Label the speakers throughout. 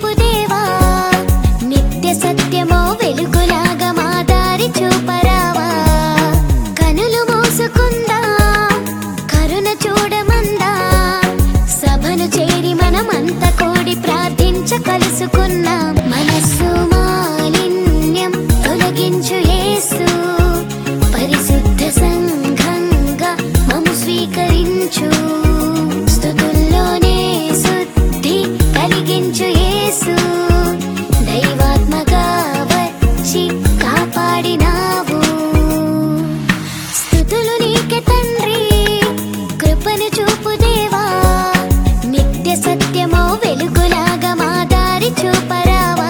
Speaker 1: చూపు దేవా, నిత్య సత్యమో వెలుగులాగా మా దారి చూపరావా. కనులు మూసుకుందా, కరుణ చూడమందా, సభను చేరి మనమంతా కూడి ప్రార్థించ కలుసుకున్నాం. మనస్సు మాలిన్యం తొలగించు యేసు, పరిశుద్ధ సంఘంగా మమ్ము స్వీకరించు. స్తుతుల్లోనే శుద్ధి కలిగించు యేసు, దైవాత్మగా వచ్చి కాపాడినావు. స్తుతులు నీకే తండ్రి, కృపను చూపు దేవా, నిత్య సత్యమో వెలుగులాగా మా దారి చూపరావా.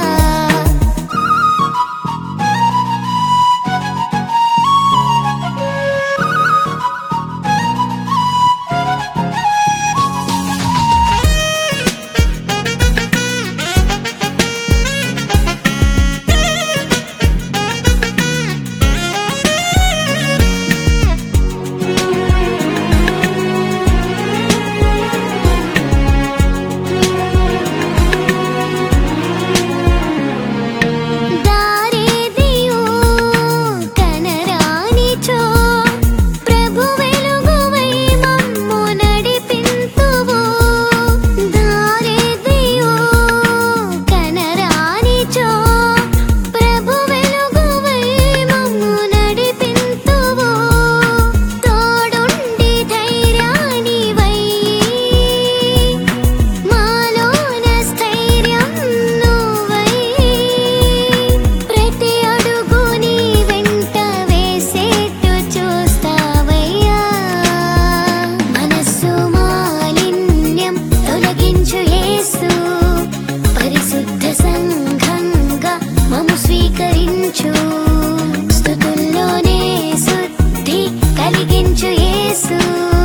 Speaker 1: స్తుతుల్లోనే శుద్ధి కలిగించు యేసు,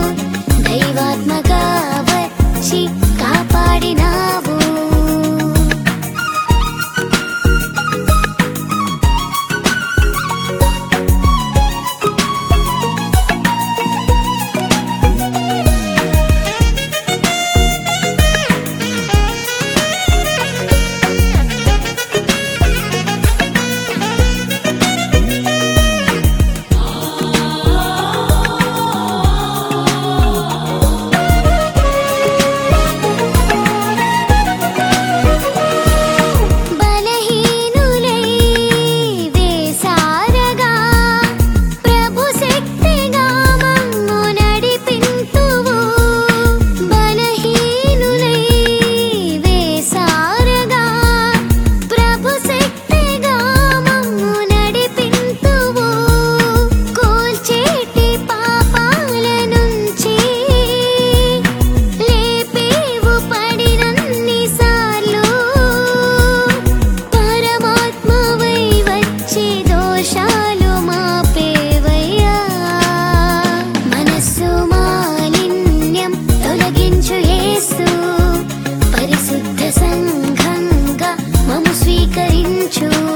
Speaker 1: దైవాత్మగా వచ్చి కాపాడినావు. పరిశుద్ధ సంఘంగా మమ్ము స్వీకరించు.